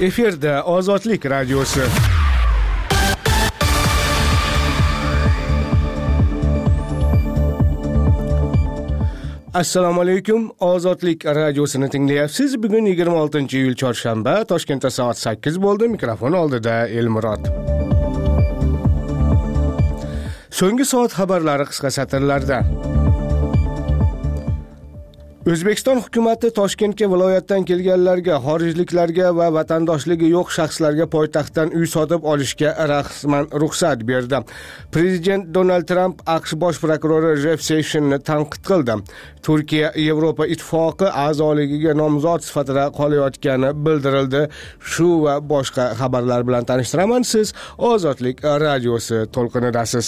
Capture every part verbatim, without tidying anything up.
Efirda Ozodlik radiosi. Assalomu alaykum. Ozodlik radiosini tinglayapsiz. Bugun yigirma oltinchi iyul chorshanba, Toshkentda soat sakkiz bo'ldi. Mikrofon oldida Elmurod. So'nggi soat xabarlari qisqa satrlarda. O'zbekiston hukumatı Toshkentga viloyatdan kelganlarga, xorijliklarga va vatandoshligi yo'q shaxslarga poytaxtdan uy sotib olishga rasman ruxsat berdi. Prezident Donald Trump AQSh bosh prokurori Jeff Sessions tanqid qildi. Turkiya Yevropa ittifoqi a'zoligiga nomzod sifatida qolayotgani bildirildi. Shu va boshqa xabarlar bilan tanishtiraman. Siz Ozodlik radiosi to'lqinidasiz.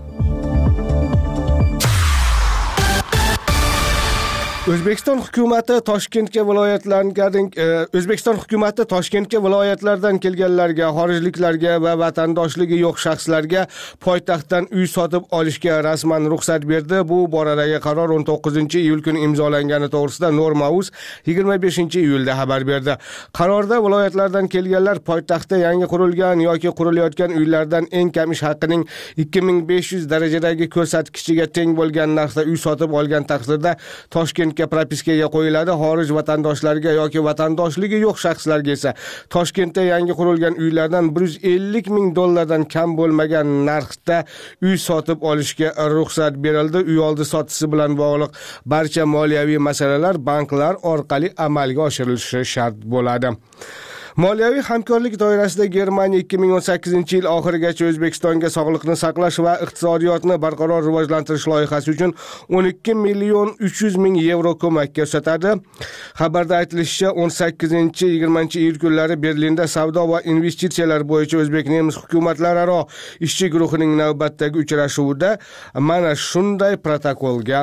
O'zbekiston hukumatı Toshkentga viloyatlardan O'zbekiston hukumatı Toshkentga viloyatlardan kelganlarga, xorijliklarga va vatandoshligi yo'q shaxslarga poytaxtdan uy sotib olishga rasman ruxsat berdi. Bu boradagi qaror o'n to'qqizinchi iyul kuni imzolangani to'g'risida Norma.uz yigirma beshinchi iyulda xabar berdi. Qarorda viloyatlardan kelganlar poytaxtda yangi qurilgan yoki qurilayotgan uylardan eng kam ish haqining ikki ming besh yuz darajadagi ko'rsatkichiga teng bo'lgan narxda uy sotib olgan taqdirda Toshkent propiskaga qo'yiladi. Xorij vatandoshlariga yoki vatandoshligi yo'q shaxslarga esa Toshkentda yangi qurilgan uylardan bir yuz ellik ming dollardan kam bo'lmagan narxda uy sotib olishga ruxsat berildi. Uy oldi sotisi bilan bog'liq barcha moliyaviy masalalar banklar orqali amalga oshirilishi shart bo'ladi. Moliyaviy hamkorlik doirasida Germaniya ikki ming o'n sakkizinchi yil oxirigacha O'zbekistonga sog'liqni saqlash va iqtisodiyotni barqaror rivojlantirish loyihasi uchun o'n ikki million uch yuz ming yevro ko'mak ko'rsatadi. Xabarda aytilishicha, o'n sakkizinchi yigirmanchi iyul kunlari Berlinda savdo va investitsiyalar bo'yicha O'zbek-Nemis hukumatlararo ishchi guruhining navbatdagi uchrashuvida mana shunday protokolga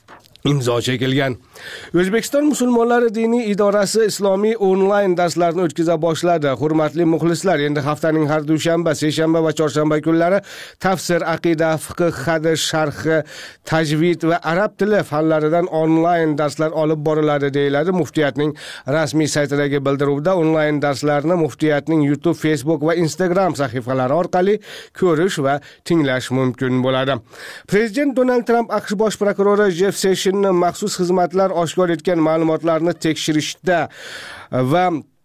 imzo chekilgan. O'zbekiston musulmonlari diniy idorasi islomiy onlayn darslarni o'tkaza boshladi. Hurmatli muxlislar, endi haftaning har dushanba, seshanba va chorshanba kunlari tafsir, aqida, fiqh, hadis, sharhi, tajvid va arab tili fanlaridan onlayn darslar olib boriladi deyiladi muftiyatning rasmiy saytidagi bildiruvda. Onlayn darslarni muftiyatning YouTube, Facebook va Instagram sahifalari orqali ko'rish va tinglash mumkin bo'ladi. Prezident Donald Trump AQSh bosh prokurori Jeff Sessions maxsus xizmatlar oshkor etgan ma'lumotlarni tekshirishda va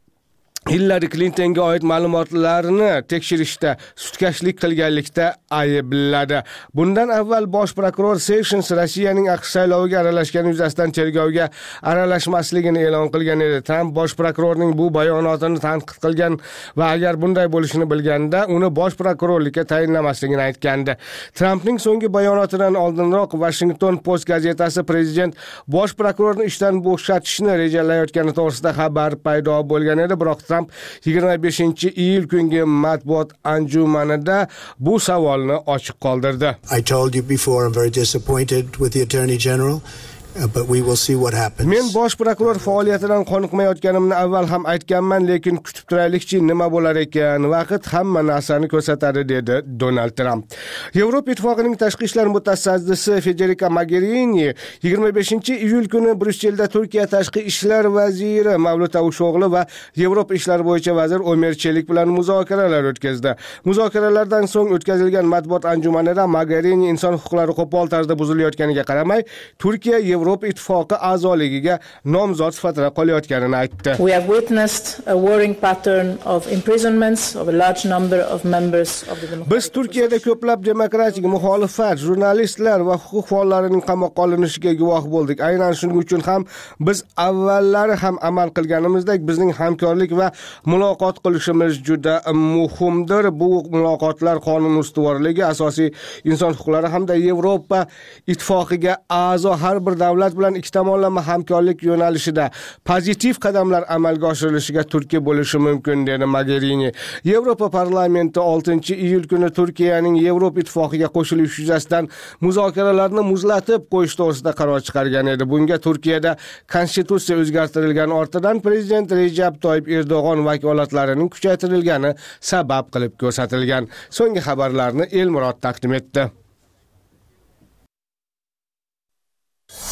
Hillary Clintonga oid ma'lumotlarni tekshirishda sutkashlik qilganlikda aybladi. Bundan avval bosh prokuror Sessions Rossiyaning AQSh sayloviga aralashgani yuzasidan tergovga aralashmasligini e'lon qilgan edi. Trump bosh prokurorning bu bayonotini tanqid qilgan va agar bunday bo'lishini bilganda uni bosh prokurorlikka tayinlamasligini aytgandi. Trumpning so'nggi bayonotidan oldinroq Washington Post gazetasi prezident bosh prokurorni ishdan bo'shatishni rejalayotgani to'g'risida xabar paydo bo'lgan edi, biroq Trump yigirma beshinchi iyul kungi matbuot anjumanida bu savolni ochiq qoldirdi. I told you before I'm very disappointed with the Attorney General. Uh, but we will see what happens. Men bosh prokuror faoliyatidan qoniqmayotganimni avval ham aytganman, lekin kutib turaylikchi nima bo'lar ekan. Vaqt hamma narsani ko'rsatadi, dedi Donald Trump. Yevropa ittifoqining tashqi ishlar mutasaddisi Federica Mogherini yigirma beshinchi iyul kuni Bryusselda Turkiya tashqi ishlar vaziri Mavlut Cavusho'g'li va Yevropa ishlar bo'yicha vazir Omer Chelik bilan muzokaralar o'tkazdi. Muzokaralardan so'ng o'tkazilgan matbuot anjumanida Mogherini inson huquqlari qo'pol tarzda buzilayotganiga qaramay, Turkiya Yevropa ittifoqi a'zoligiga nomzod sifatida qolayotganini aytdi. We have witnessed a worrying pattern of imprisonments of a large number of members of the democratic. Biz Turkiyada ko'plab demokratik muxolifat, jurnalistlar va huquq faollarining qamoqqa olinishiga guvoh bo'ldik. Aynan shuning uchun ham biz avvallari ham amal qilganimizdek bizning hamkorlik va muloqot qilishimiz juda muhimdir. Bu muloqotlar qonun ustuvorligi, asosiy inson huquqlari hamda Yevropa ittifoqiga a'zo har bir davlat bilan ikki tomonlama hamkorlik yo'nalishida pozitiv qadamlar amalga oshirilishiga turtki bo'lishi mumkin, dedi Mogherini. Yevropa parlamenti oltinchi iyul kuni Turkiyaning Yevropa ittifoqiga qo'shilish yuzasidan muzokaralarni muzlatib qo'yish to'g'risida qaror chiqargan edi. Bunga Turkiyada konstitutsiya o'zgartirilgani ortidan prezident Recep Tayyip Erdo'g'on vakolatlarining kuchaytirilgani sabab qilib ko'rsatilgan. So'nggi xabarlarni Elmurod taqdim etdi.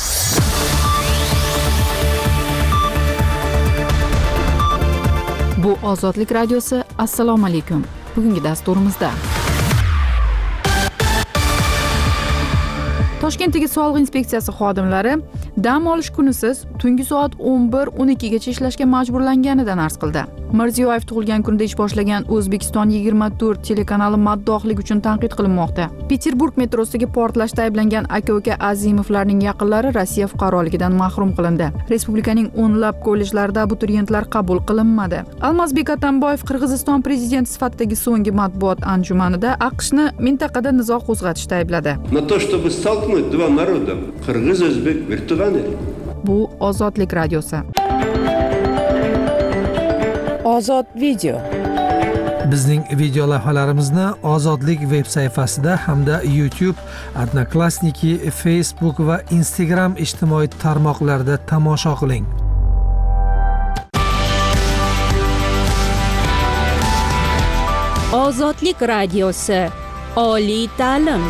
Bu Ozodlik radiosi. Assalomu alaykum. Bugungi dasturimizda Toshkentdagi Sog'liq inspeksiyasi xodimlari dam olish kunisiz tungi soat o'n bir o'n ikki gacha ishlashga majburlanganidan arz qildi. Mirziyoyev tug'ilgan kunida ish boshlagan O'zbekiston yigirma to'rt telekanali maddohlik uchun tanqid qilinmoqda. Peterburg metrosidagi portlashda ayblangan aka-uka Azimovlarning yaqinlari Rossiya fuqaroligidan mahrum qilindi. Respublikaning o'nlab kollejlarida abituriyentlar qabul qilinmadi. Almazbek Atamboyev Qirg'iziston prezidenti sifatidagi so'nggi matbuot anjumanida AQShni mintaqada nizo qo'zg'atishda aybladi. Два народа, qirg'iz, o'zbek, virtualniy. Bu Ozodlik radiosi. Ozod video. Bizning video lavhalarimizni Ozodlik veb sayfasida hamda YouTube, Odnoklassniki, Facebook va Instagram ijtimoiy tarmoqlarida tomosha qiling. Ozodlik radiosi. Oliy ta'lim.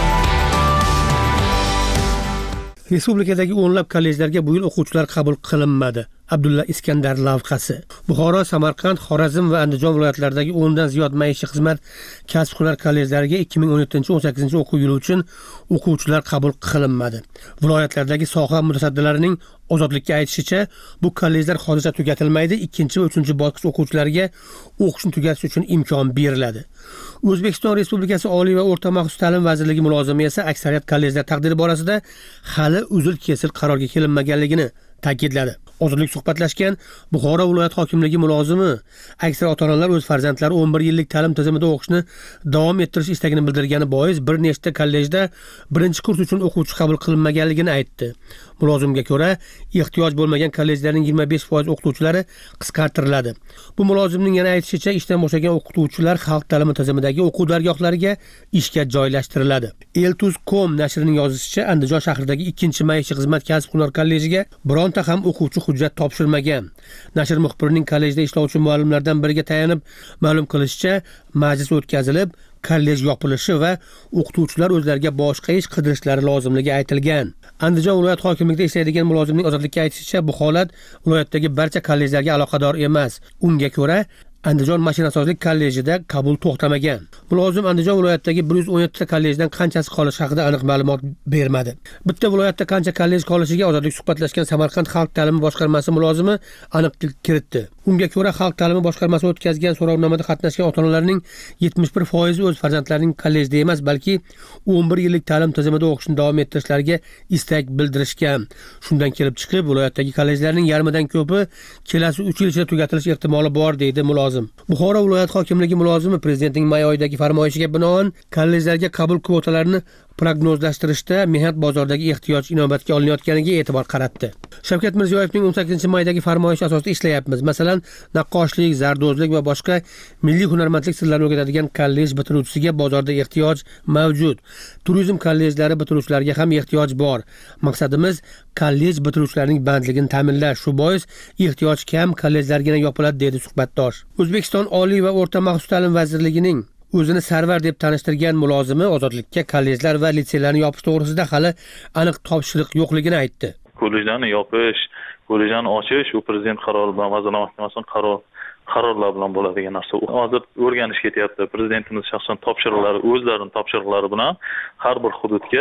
Respublikadagi o'nlab kollejlarga bu yil o'quvchilar qabul qilinmadi. Abdulla Iskandar lavhasi. Buxoro, Samarqand, Xorazm va Andijon viloyatlaridagi o'ndan ziyod maishiy xizmat kasb-hunar kollejlariga ikki ming o'n yettinchi o'n sakkizinchi o'quv yili uchun o'quvchilar qabul qilinmadi. Viloyatlardagi soha mutasaddilarining Ozodlikka aytishicha, bu kollejlar hozircha tugatilmaydi, ikkinchi va uchinchi bosqich o'quvchilariga o'qishni tugatish uchun imkon beriladi. O'zbekiston Respublikasi Oliy va o'rta maxsus ta'lim vazirligi mulozimi esa aksariyat kollejlar taqdiri borasida hali uzil-kesil qarorga kelinmaganligini ta'kidladi. Ozodlik suhbatlashgan Buxoro viloyat hokimligi mulozimi aksar ota-onalar o'z farzandlari o'n bir yillik ta'lim tizimida o'qishni davom ettirish istagini bildirgani bois bir nechta kollejda birinchi kurs uchun o'quvchi qabul qilinmaganligini aytdi. Mulozimga ko'ra, ehtiyoj bo'lmagan kollejlarning yigirma besh foiz o'qituvchilari qisqartiriladi. Bu mulozimning yana aytishicha, ishdan bo'shagan o'qituvchilar xalq ta'limi tizimidagi o'quv dargohlariga ishga joylashtiriladi. eltuz nuqta com nashrining yozishicha, Andijon shahridagi ikkinchi maishiy xizmat kasb-hunar kollejiga bironta ham o'quvchi hujjat topshirmagan. Nashr muxbirining kollejda ishlovchi muallimlardan biriga tayanib ma'lum qilishicha, majlis o'tkazilib, kollej yopilishi va o'qituvchilar o'zlariga boshqa ish qidirishlari lozimligi aytilgan. Andijon viloyat hokimligida ishlaydigan mulozimning Ozodlikka aytishicha, bu holat viloyatdagi barcha kollejlarga aloqador emas. Unga ko'ra, Andijon mashinasozlik kollejida qabul to'xtamagan. Mulozim Andijon viloyatidagi bir yuz o'n yetti ta kollejdan qanchasi qolishi haqida aniq ma'lumot bermadi. Bitta viloyatda qancha kollej qolishiga Ozodlik suhbatlashgan Samarqand xalq ta'limi boshqarmasi mulozimi aniqlik kiritdi. Unga ko'ra, xalq ta'limi boshqarmasi o'tkazgan so'rovnomada qatnashgan ota-onalarning yetmish bir foizi o'z farzandlarining kollejda emas, balki o'n bir yillik ta'lim tizimida o'qishni davom ettirishlariga istak bildirishgan. Shundan kelib chiqib, viloyatdagi kollejlarning yarmidan ko'pi kelasi uch yil ichida tugatilish ehtimoli bor, deydi mulozim. Buxoro viloyat hokimligi mulozimi prezidentning may oyidagi farmoyishiga binoan kollejlarga qabul kvotalarini prognozlashtirishda mehnat bozoridagi ehtiyoj inobatga olinayotganiga e'tibor qaratdi. Shavkat Mirziyoyevning o'n sakkizinchi maydagi farmoyishi asosida ishlayapmiz. Masalan, naqqoshlik, zardozlik va boshqa milliy hunarmandlik sirlarini o'rgatadigan kollej bitiruvchisiga bozorda ehtiyoj mavjud. Turizm kollejlari bitiruvchilariga ham ehtiyoj bor. Maqsadimiz kollej bitiruvchilarining bandligini ta'minlash. Shu bois ehtiyoj kam kollejlargina yopiladi, dedi suhbatdosh. O'zbekiston Oliy va o'rta maxsus ta'lim vazirligining o'zini sarvar deb tanishtirgan mulozimi Ozodlikka kollejlar va litseylarni yopish to'g'risida hali aniq topshiriq yo'qligini aytdi. Kollejlarni yopish, kollejlarni ochish u prezident qarori bilan, vazirlar mahkamasining qaror qarorlar bilan bo'ladigan narsa. Hozir o'rganish ketyapti. Prezidentimiz shaxsan topshiriqlari, o'zlarining topshiriqlari bilan har bir hududga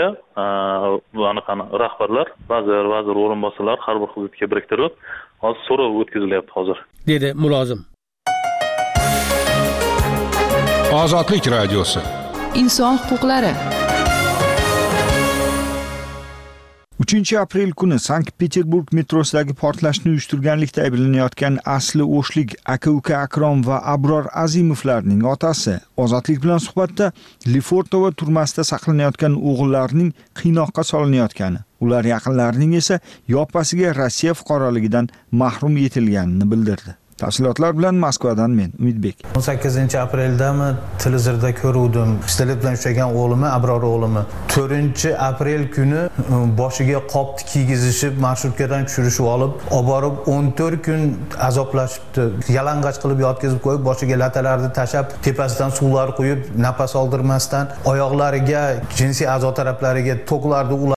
aniq rahbarlar, vazir, vazir o'rinbosarlar har bir hududga biriktirilib, hozir so'rov o'tkazilyapti hozir, dedi mulozim. Ozodlik radiosi. Inson huquqlari. uchinchi aprel kuni Sankt-Peterburg metrosidagi portlashni uyushtirganlikda ayblanayotgan asli o'shlik aka-uka Akrom va Abror Azimovlarning otasi Ozodlik bilan suhbatda Lefortovo turmasida saqlanayotgan o'g'illarining qiynoqqa solinayotgani, ular yaqinlarining esa yoppasiga Rossiya fuqaroligidan mahrum etilganini bildirdi. Tafsilotlar bilan Moskvadan men Umidbek. o'n sakkizinchi apreldami televizorda ko'ruvdim. Pistolet bilan ushlagan o'g'limi, Abror o'g'limi. to'rtinchi aprel kuni boshiga qopni kiygizishib, marshrutkadan tushirishib olib, olib borib o'n to'rt kun azoblashibdi. Yalang'och qilib yotkizib qo'yib, boshiga latalarni tashab, tepasidan suvlar quyib, nafas oldirmasdan, oyoqlariga, jinsiy a'zo taraplariga toklarni